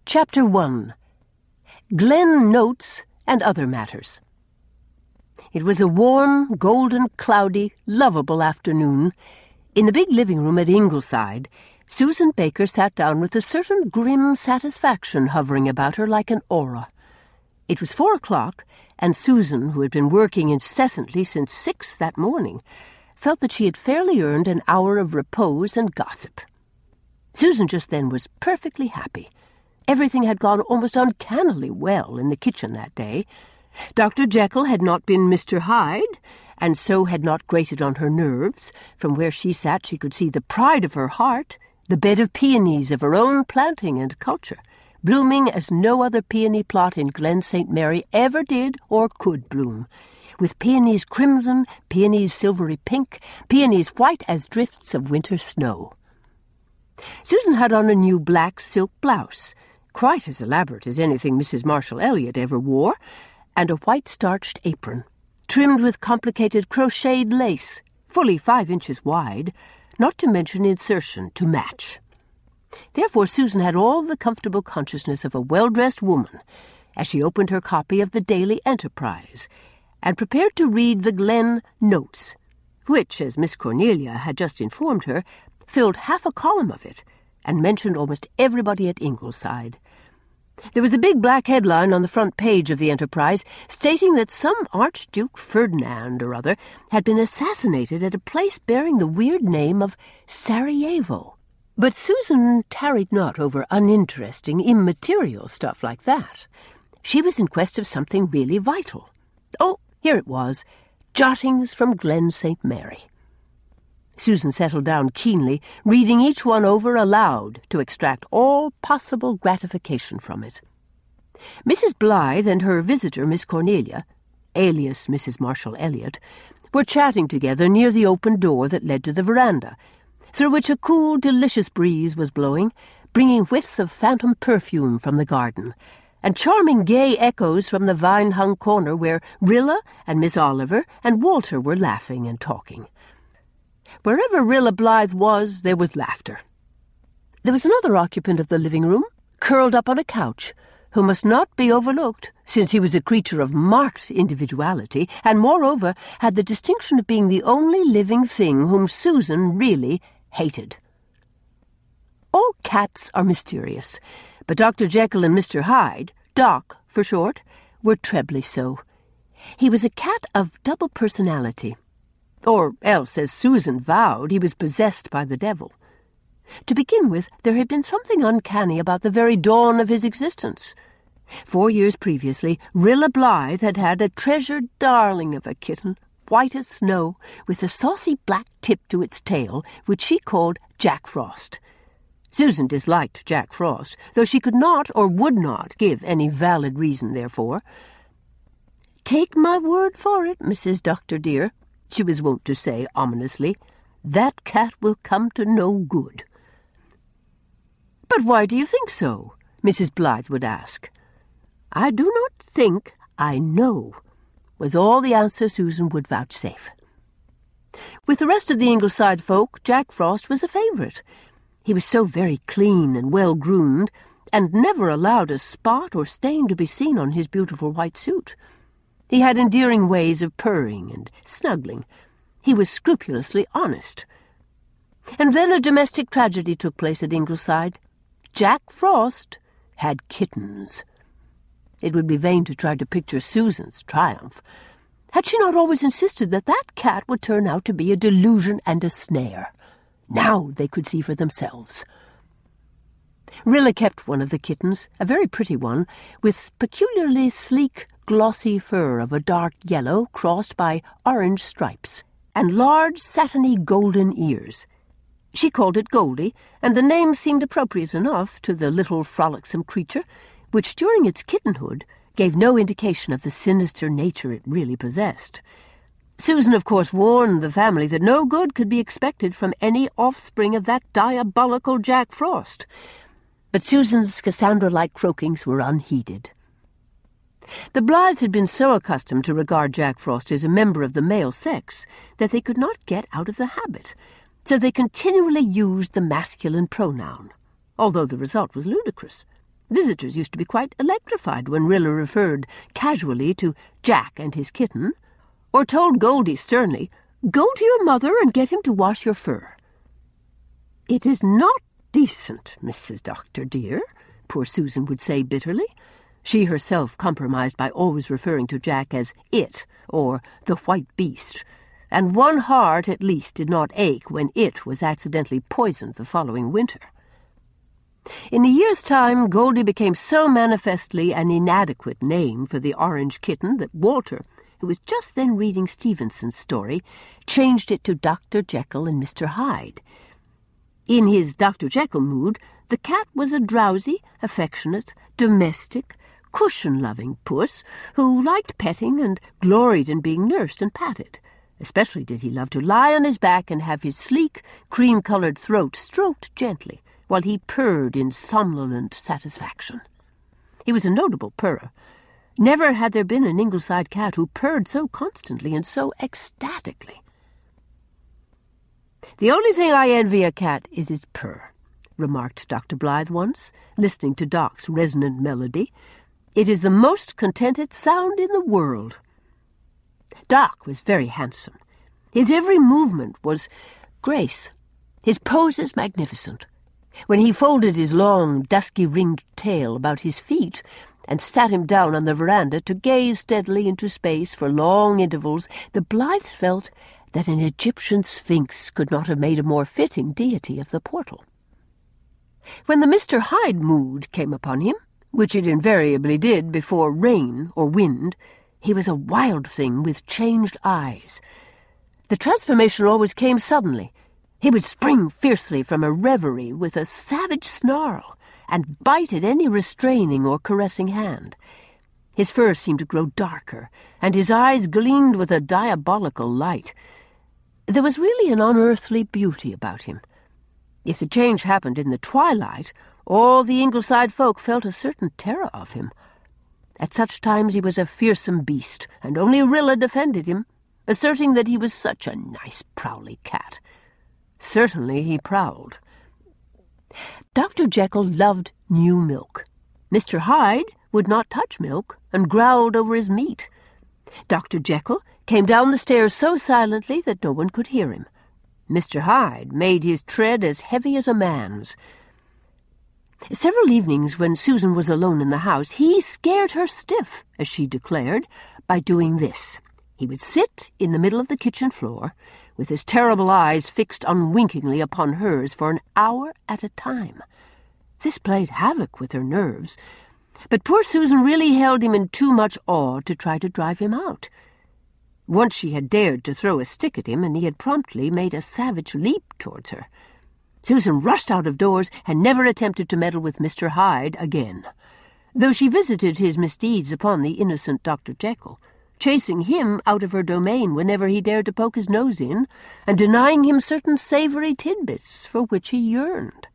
Chapter 1. Glen Notes and Other Matters. It was a warm, golden, cloudy, lovable afternoon. In the big living room at Ingleside, Susan Baker sat down with a certain grim satisfaction hovering about her like an aura. It was 4 o'clock, and Susan, who had been working incessantly since 6 that morning, felt that she had fairly earned an hour of repose and gossip. Susan just then was perfectly happy. Everything had gone almost uncannily well in the kitchen that day. Dr. Jekyll had not been Mr. Hyde, and so had not grated on her nerves. From where she sat she could see the pride of her heart, the bed of peonies of her own planting and culture, blooming as no other peony plot in Glen St. Mary ever did or could bloom, with peonies crimson, peonies silvery pink, peonies white as drifts of winter snow. Susan had on a new black silk blouse, quite as elaborate as anything Mrs. Marshall Elliott ever wore, and a white starched apron, trimmed with complicated crocheted lace, fully 5 inches wide, not to mention insertion to match. Therefore Susan had all the comfortable consciousness of a well-dressed woman as she opened her copy of the Daily Enterprise and prepared to read the Glen Notes, which, as Miss Cornelia had just informed her, filled half a column of it and mentioned almost everybody at Ingleside. There was a big black headline on the front page of the Enterprise stating that some Archduke Ferdinand or other had been assassinated at a place bearing the weird name of Sarajevo. But Susan tarried not over uninteresting, immaterial stuff like that. She was in quest of something really vital. Oh, here it was, Jottings from Glen St. Mary. Susan settled down keenly, reading each one over aloud to extract all possible gratification from it. Mrs. Blythe and her visitor, Miss Cornelia, alias Mrs. Marshall Elliott, were chatting together near the open door that led to the veranda, through which a cool, delicious breeze was blowing, bringing whiffs of phantom perfume from the garden, and charming gay echoes from the vine-hung corner where Rilla and Miss Oliver and Walter were laughing and talking. Wherever Rilla Blythe was, there was laughter. There was another occupant of the living room, curled up on a couch, who must not be overlooked, since he was a creature of marked individuality, and moreover had the distinction of being the only living thing whom Susan really hated. All cats are mysterious, but Dr. Jekyll and Mr. Hyde, Doc for short, were trebly so. He was a cat of double personality. Or else, as Susan vowed, he was possessed by the devil. To begin with, there had been something uncanny about the very dawn of his existence. 4 years previously, Rilla Blythe had had a treasured darling of a kitten, white as snow, with a saucy black tip to its tail, which she called Jack Frost. Susan disliked Jack Frost, though she could not or would not give any valid reason therefor. "Take my word for it, Mrs. Doctor dear," she was wont to say ominously, "that cat will come to no good." "But why do you think so?" Mrs. Blythe would ask. "I do not think, I know," was all the answer Susan would vouchsafe. With the rest of the Ingleside folk, Jack Frost was a favourite. He was so very clean and well-groomed, and never allowed a spot or stain to be seen on his beautiful white suit. He had endearing ways of purring and snuggling. He was scrupulously honest. And then a domestic tragedy took place at Ingleside. Jack Frost had kittens. It would be vain to try to picture Susan's triumph. Had she not always insisted that that cat would turn out to be a delusion and a snare? Now they could see for themselves. Rilla kept one of the kittens, a very pretty one, with peculiarly sleek, glossy fur of a dark yellow crossed by orange stripes, and large, satiny golden ears. She called it Goldie, and the name seemed appropriate enough to the little frolicsome creature, which during its kittenhood gave no indication of the sinister nature it really possessed. Susan, of course, warned the family that no good could be expected from any offspring of that diabolical Jack Frost. But Susan's Cassandra-like croakings were unheeded. The Blythes had been so accustomed to regard Jack Frost as a member of the male sex that they could not get out of the habit, so they continually used the masculine pronoun, although the result was ludicrous. Visitors used to be quite electrified when Rilla referred casually to Jack and his kitten, or told Goldie sternly, "Go to your mother and get him to wash your fur." "It is not decent, Mrs. Doctor, dear," poor Susan would say bitterly. She herself compromised by always referring to Jack as it, or the white beast, and one heart at least did not ache when it was accidentally poisoned the following winter. In a year's time, Goldie became so manifestly an inadequate name for the orange kitten that Walter, who was just then reading Stevenson's story, changed it to Dr. Jekyll and Mr. Hyde. In his Dr. Jekyll mood, the cat was a drowsy, affectionate, domestic, cushion-loving puss who liked petting and gloried in being nursed and patted. Especially did he love to lie on his back and have his sleek, cream-coloured throat stroked gently, while he purred in somnolent satisfaction. He was a notable purrer. Never had there been an Ingleside cat who purred so constantly and so ecstatically. "The only thing I envy a cat is its purr," remarked Dr. Blythe once, listening to Doc's resonant melody. "It is the most contented sound in the world." Doc was very handsome. His every movement was grace, his poses magnificent. When he folded his long, dusky-ringed tail about his feet and sat him down on the veranda to gaze steadily into space for long intervals, the Blythes felt that an Egyptian sphinx could not have made a more fitting deity of the portal. When the Mr. Hyde mood came upon him, which it invariably did before rain or wind, he was a wild thing with changed eyes. The transformation always came suddenly. He would spring fiercely from a reverie with a savage snarl and bite at any restraining or caressing hand. His fur seemed to grow darker, and his eyes gleamed with a diabolical light. There was really an unearthly beauty about him. If the change happened in the twilight, all the Ingleside folk felt a certain terror of him. At such times he was a fearsome beast, and only Rilla defended him, asserting that he was such a nice prowly cat. Certainly he prowled. Dr. Jekyll loved new milk. Mr. Hyde would not touch milk and growled over his meat. Dr. Jekyll came down the stairs so silently that no one could hear him. Mr. Hyde made his tread as heavy as a man's. Several evenings when Susan was alone in the house, he scared her stiff, as she declared, by doing this. He would sit in the middle of the kitchen floor, with his terrible eyes fixed unwinkingly upon hers for an hour at a time. This played havoc with her nerves, but poor Susan really held him in too much awe to try to drive him out. Once she had dared to throw a stick at him, and he had promptly made a savage leap towards her. Susan rushed out of doors and never attempted to meddle with Mr. Hyde again, though she visited his misdeeds upon the innocent Dr. Jekyll, chasing him out of her domain whenever he dared to poke his nose in, and denying him certain savoury tidbits for which he yearned.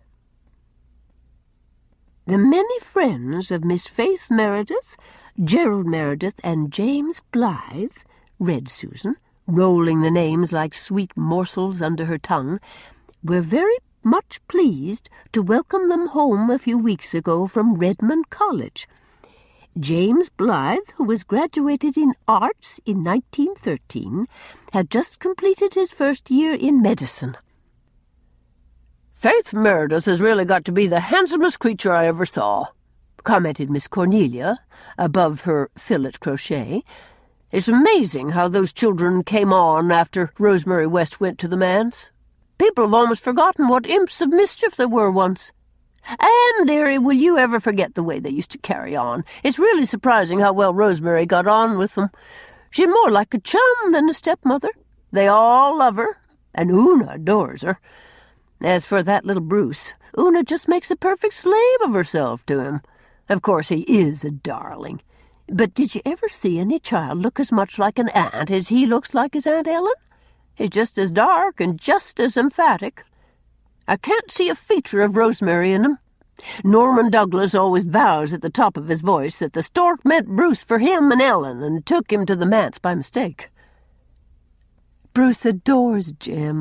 "The many friends of Miss Faith Meredith, Gerald Meredith, and James Blythe," read Susan, rolling the names like sweet morsels under her tongue, "were very much pleased to welcome them home a few weeks ago from Redmond College. James Blythe, who was graduated in arts in 1913, had just completed his first year in medicine." "Faith Meredith has really got to be the handsomest creature I ever saw," commented Miss Cornelia, above her fillet crochet. "It's amazing how those children came on after Rosemary West went to the manse. People have almost forgotten what imps of mischief there were once. And, dearie, will you ever forget the way they used to carry on? It's really surprising how well Rosemary got on with them. She's more like a chum than a stepmother. They all love her, and Una adores her. As for that little Bruce, Una just makes a perfect slave of herself to him. Of course, he is a darling. But did you ever see any child look as much like an aunt as he looks like his Aunt Ellen? He's just as dark and just as emphatic. I can't see a feature of Rosemary in him. Norman Douglas always vows at the top of his voice that the stork meant Bruce for him and Ellen and took him to the manse by mistake." "Bruce adores Jim,"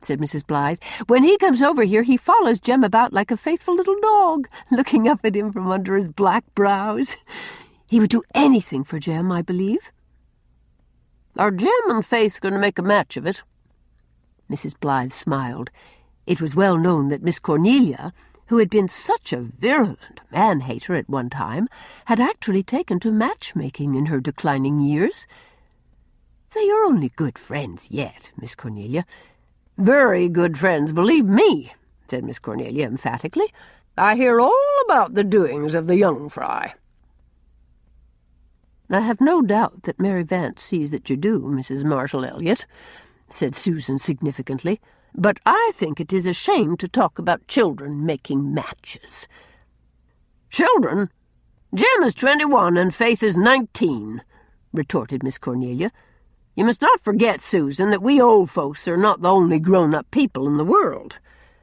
said Mrs. Blythe. "When he comes over here, he follows Jem about like a faithful little dog, looking up at him from under his black brows. He would do anything for Jem, I believe." "Are Jem and Faith going to make a match of it?" Mrs. Blythe smiled. It was well known that Miss Cornelia, who had been such a virulent man-hater at one time, had actually taken to matchmaking in her declining years. "They are only good friends yet, Miss Cornelia." "Very good friends, believe me," said Miss Cornelia emphatically. "I hear all about the doings of the young fry." "I have no doubt that Mary Vance sees that you do, Mrs. Marshall Elliott," said Susan significantly. "But I think it is a shame to talk about children making matches." "Children? Jem is 21 and Faith is 19, retorted Miss Cornelia. "You must not forget, Susan, that we old folks are not the only grown-up people in the world."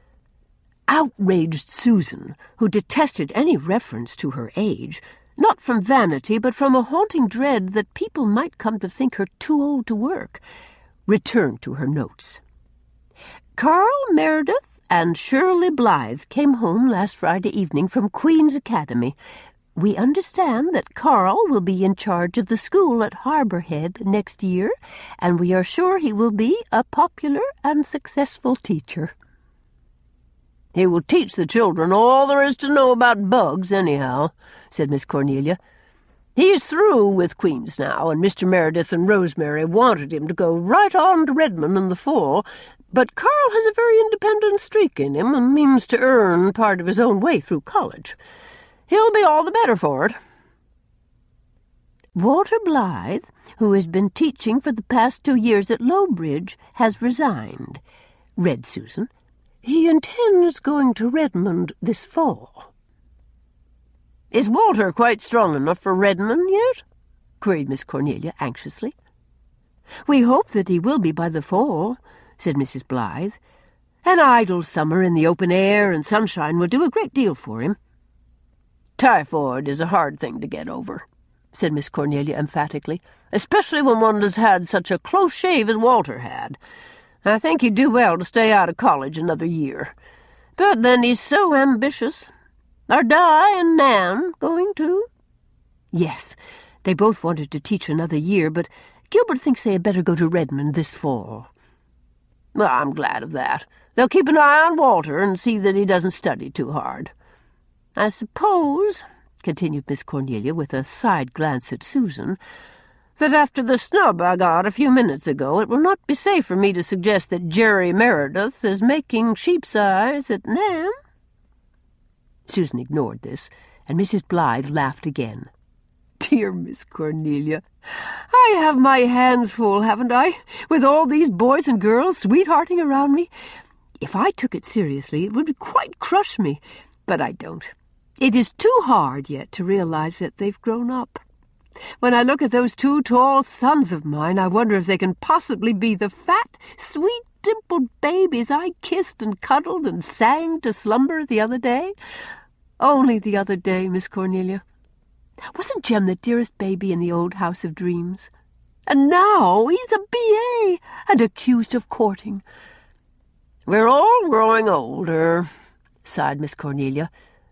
Outraged Susan, who detested any reference to her age, not from vanity but from a haunting dread that people might come to think her too old to work, returned to her notes. "Carl Meredith and Shirley Blythe came home last Friday evening from Queen's Academy. We understand that Carl will be in charge of the school at Harbour Head next year, and we are sure he will be a popular and successful teacher." "He will teach the children all there is to know about bugs, anyhow," said Miss Cornelia. "He is through with Queen's now, and Mr. Meredith and Rosemary wanted him to go right on to Redmond in the fall, but Carl has a very independent streak in him and means to earn part of his own way through college. He'll be all the better for it." "Walter Blythe, who has been teaching for the past 2 years at Lowbridge, has resigned," read Susan. "He intends going to Redmond this fall." "Is Walter quite strong enough for Redmond yet?" queried Miss Cornelia anxiously. "We hope that he will be by the fall," said Mrs. Blythe. "An idle summer in the open air and sunshine will do a great deal for him." "Typhoid is a hard thing to get over," said Miss Cornelia emphatically, "especially when one has had such a close shave as Walter had. I think he'd do well to stay out of college another year. But then he's so ambitious. Are Di and Nan going too?" "Yes, they both wanted to teach another year, but Gilbert thinks they had better go to Redmond this fall." "Well, I'm glad of that. They'll keep an eye on Walter and see that he doesn't study too hard. I suppose," continued Miss Cornelia with a side glance at Susan, "that after the snub I got a few minutes ago, it will not be safe for me to suggest that Jerry Meredith is making sheep's eyes at Nan." Susan ignored this, and Mrs. Blythe laughed again. "Dear Miss Cornelia, I have my hands full, haven't I, with all these boys and girls sweethearting around me? If I took it seriously, it would quite crush me, but I don't. It is too hard yet to realize that they've grown up. When I look at those 2 tall sons of mine, I wonder if they can possibly be the fat, sweet, dimpled babies I kissed and cuddled and sang to slumber the other day. Only the other day, Miss Cornelia. Wasn't Jem the dearest baby in the old house of dreams? And now he's a B.A. and accused of courting." "We're all growing older," sighed Miss Cornelia.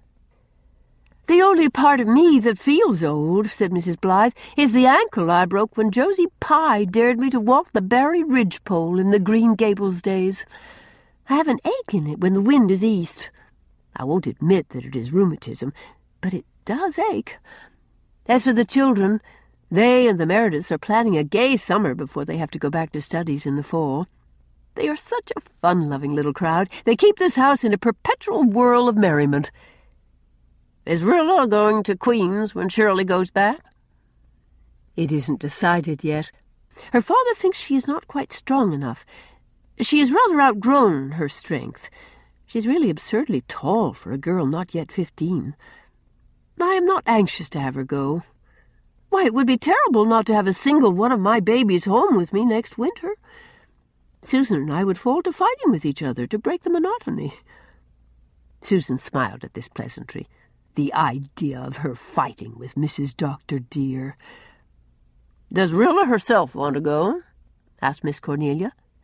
"The only part of me that feels old," said Mrs. Blythe, "is the ankle I broke when Josie Pye dared me to walk the Barry Ridgepole in the Green Gables days. I have an ache in it when the wind is east. I won't admit that it is rheumatism, but it does ache. As for the children, they and the Merediths are planning a gay summer before they have to go back to studies in the fall. They are such a fun-loving little crowd. They keep this house in a perpetual whirl of merriment." "Is Rilla going to Queen's when Shirley goes back?" "It isn't decided yet. Her father thinks she is not quite strong enough. She has rather outgrown her strength. She's really absurdly tall for a girl not yet 15. I am not anxious to have her go. Why, it would be terrible not to have a single one of my babies home with me next winter. Susan and I would fall to fighting with each other to break the monotony." Susan smiled at this pleasantry. The idea of her fighting with Mrs. Dr. Dear. "Does Rilla herself want to go?" asked Miss Cornelia.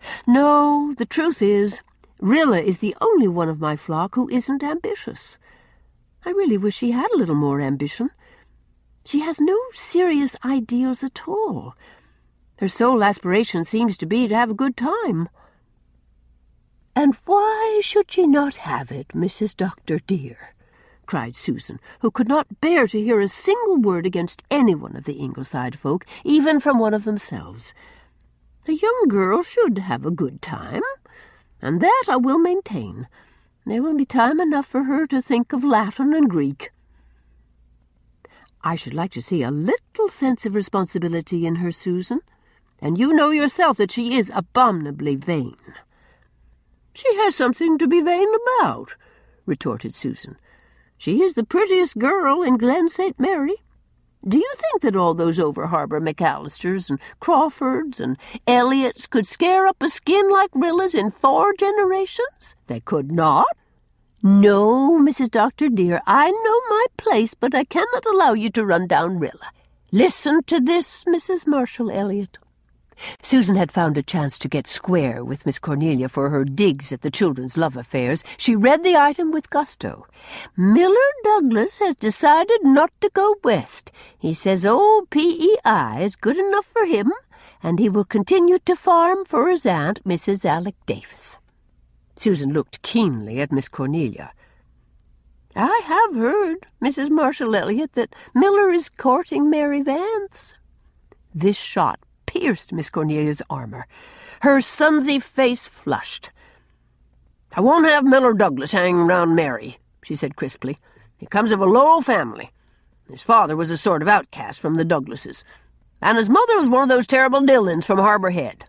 No, the truth is, Rilla is the only one of my flock who isn't ambitious. I really wish she had a little more ambition. She has no serious ideals at all. Her sole aspiration seems to be to have a good time. And why should she not have it, Mrs. Dr. dear? Cried Susan, who could not bear to hear a single word against any one of the Ingleside folk, even from one of themselves. A young girl should have a good time, and that I will maintain. There will be time enough for her to think of Latin and Greek. I should like to see a little sense of responsibility in her, Susan, and you know yourself that she is abominably vain. She has something to be vain about, retorted Susan. She is the prettiest girl in Glen St. Mary. Do you think that all those over-harbour McAllisters and Crawfords and Elliots could scare up a skin like Rilla's in 4 generations? They could not. No, Mrs. Dr. dear, I know my place, but I cannot allow you to run down Rilla. Listen to this, Mrs. Marshall Elliot. Susan had found a chance to get square with Miss Cornelia for her digs at the children's love affairs. She read the item with gusto. Miller Douglas has decided not to go west. He says old PEI is good enough for him, and he will continue to farm for his aunt, Mrs. Alec Davis. Susan looked keenly at Miss Cornelia. I have heard, Mrs. Marshall Elliot, that Miller is courting Mary Vance. This shot pierced Miss Cornelia's armour. Her sonsy face flushed. I won't have Miller Douglas hanging round Mary, she said crisply. He comes of a low family. His father was a sort of outcast from the Douglases, and his mother was one of those terrible Dillons from Harbour Head.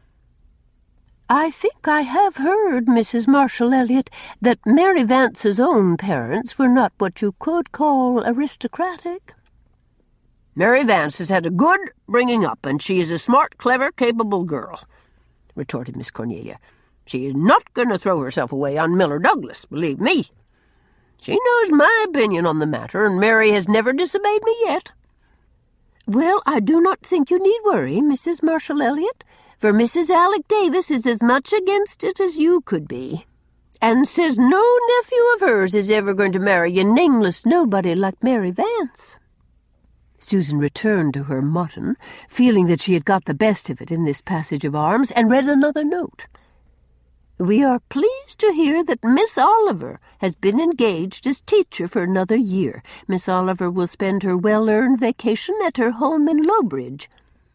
I think I have heard, Mrs. Marshall Elliot, that Mary Vance's own parents were not what you could call aristocratic. Mary Vance has had a good bringing up, and she is a smart, clever, capable girl, retorted Miss Cornelia. She is not going to throw herself away on Miller Douglas, believe me. She knows my opinion on the matter, and Mary has never disobeyed me yet. Well, I do not think you need worry, Mrs. Marshall Elliot, for Mrs. Alec Davis is as much against it as you could be, and says no nephew of hers is ever going to marry a nameless nobody like Mary Vance. Susan returned to her mutton, feeling that she had got the best of it in this passage of arms, and read another note. We are pleased to hear that Miss Oliver has been engaged as teacher for another year. Miss Oliver will spend her well-earned vacation at her home in Lowbridge.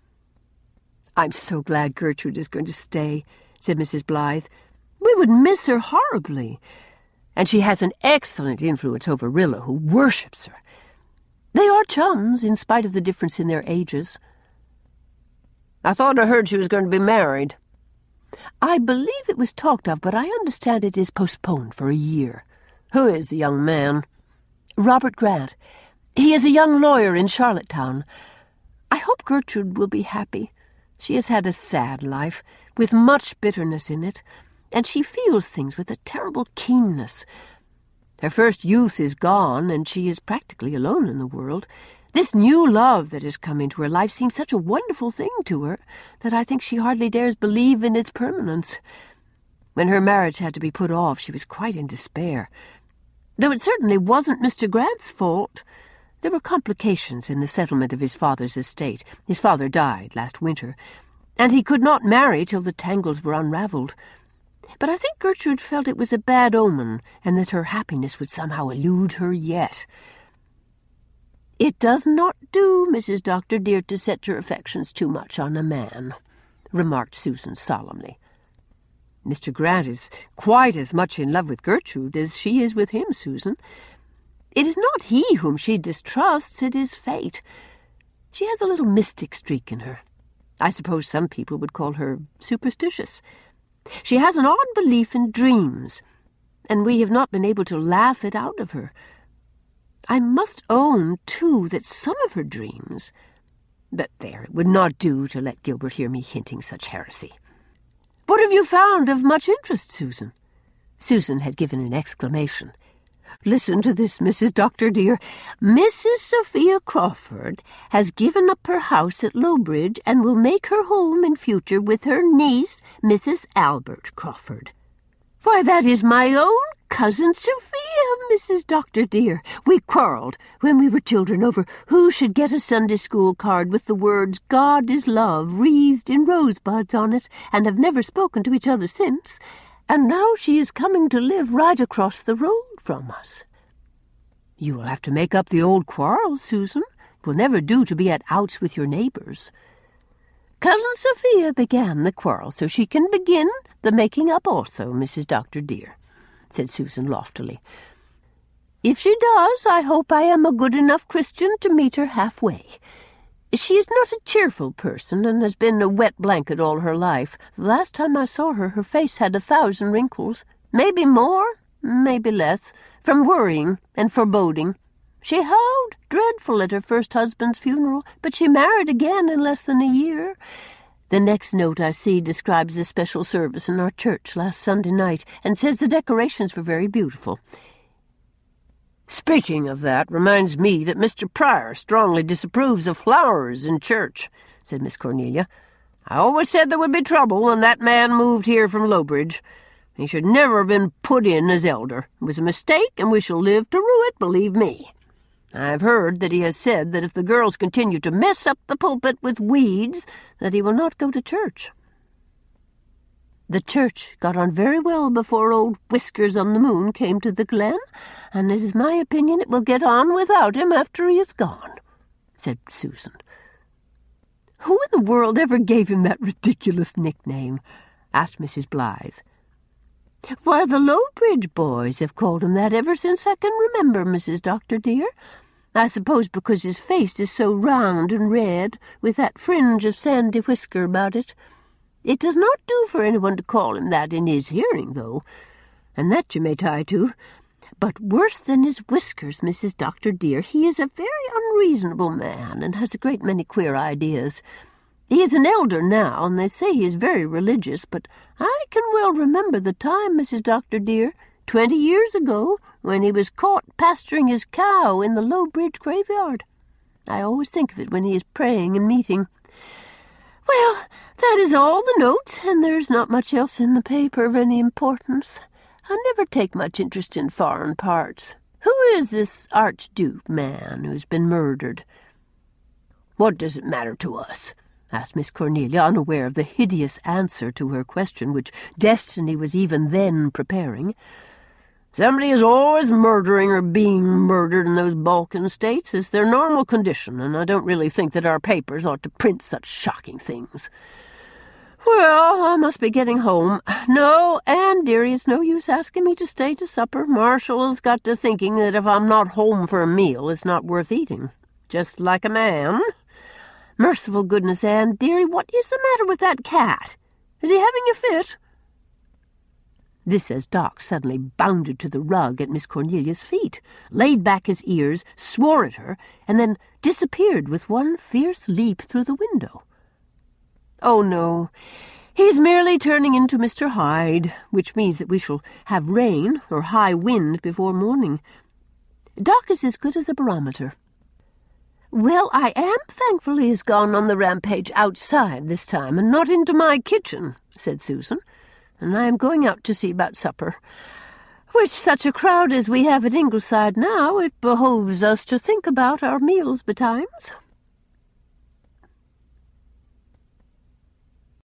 I'm so glad Gertrude is going to stay, said Mrs. Blythe. We would miss her horribly. And she has an excellent influence over Rilla, who worships her. They are chums, in spite of the difference in their ages. I thought I heard she was going to be married. I believe it was talked of, but I understand it is postponed for a year. Who is the young man? Robert Grant. He is a young lawyer in Charlottetown. I hope Gertrude will be happy. She has had a sad life, with much bitterness in it, and she feels things with a terrible keenness. Her first youth is gone, and she is practically alone in the world. This new love that has come into her life seems such a wonderful thing to her that I think she hardly dares believe in its permanence. When her marriage had to be put off, she was quite in despair. Though it certainly wasn't Mr. Grant's fault. There were complications in the settlement of his father's estate. His father died last winter, and he could not marry till the tangles were unravelled. But I think Gertrude felt it was a bad omen, and that her happiness would somehow elude her yet. It does not do, Mrs. Dr. dear, to set your affections too much on a man, remarked Susan solemnly. Mr. Grant is quite as much in love with Gertrude as she is with him, Susan. It is not he whom she distrusts, it is fate. She has a little mystic streak in her. I suppose some people would call her superstitious. She has an odd belief in dreams, and we have not been able to laugh it out of her. I must own, too, that some of her dreams— But there, it would not do to let Gilbert hear me hinting such heresy. What have you found of much interest, Susan? Susan had given an exclamation. Listen to this, Mrs. Doctor, dear. Mrs. Sophia Crawford has given up her house at Lowbridge and will make her home in future with her niece, Mrs. Albert Crawford. Why, that is my own cousin Sophia, Mrs. Doctor, dear. We quarrelled when we were children over who should get a Sunday school card with the words "God is love" wreathed in rosebuds on it, and have never spoken to each other since. And now she is coming to live right across the road from us. You will have to make up the old quarrel, Susan. It will never do to be at outs with your neighbours. Cousin Sophia began the quarrel, so she can begin the making up also, Mrs. Doctor, dear, said Susan loftily. If she does, I hope I am a good enough Christian to meet her halfway. She is not a cheerful person, and has been a wet blanket all her life. The last time I saw her, her face had 1,000 wrinkles, maybe more, maybe less, from worrying and foreboding. She howled dreadful at her first husband's funeral, but she married again in less than a year. The next note I see describes a special service in our church last Sunday night, and says the decorations were very beautiful. Speaking of that, reminds me that Mr. Pryor strongly disapproves of flowers in church, said Miss Cornelia. I always said there would be trouble when that man moved here from Lowbridge. He should never have been put in as elder. It was a mistake, and we shall live to rue it, believe me. I have heard that he has said that if the girls continue to mess up the pulpit with weeds, that he will not go to church. The church got on very well before old Whiskers-on-the-Moon came to the Glen, and it is my opinion it will get on without him after he is gone, said Susan. Who in the world ever gave him that ridiculous nickname? Asked Mrs. Blythe. Why, the Lowbridge boys have called him that ever since I can remember, Mrs. Doctor, dear. I suppose because his face is so round and red, with that fringe of sandy whisker about it. It does not do for anyone to call him that in his hearing, though, and that you may tie to. But worse than his whiskers, Mrs. Doctor, dear, he is a very unreasonable man, and has a great many queer ideas. He is an elder now, and they say he is very religious, but I can well remember the time, Mrs. Doctor, dear, 20 years ago, when he was caught pasturing his cow in the Lowbridge graveyard. I always think of it when he is praying and meeting. Well, that is all the notes, and there's not much else in the paper of any importance. I never take much interest in foreign parts. Who is this Archduke man who's been murdered? What does it matter to us? Asked Miss Cornelia, unaware of the hideous answer to her question which Destiny was even then preparing. Somebody is always murdering or being murdered in those Balkan states. It's their normal condition, and I don't really think that our papers ought to print such shocking things. Well, I must be getting home. No, Anne, dearie, it's no use asking me to stay to supper. Marshall has got to thinking that if I'm not home for a meal, it's not worth eating. Just like a man. Merciful goodness, Anne, dearie, what is the matter with that cat? Is he having a fit? This as Doc suddenly bounded to the rug at Miss Cornelia's feet, laid back his ears, swore at her, and then disappeared with one fierce leap through the window. Oh, no, he's merely turning into Mr. Hyde, which means that we shall have rain or high wind before morning. Doc is as good as a barometer. Well, I am thankful he has gone on the rampage outside this time, and not into my kitchen, said Susan, and I am going out to see about supper. With such a crowd as we have at Ingleside now, it behoves us to think about our meals betimes.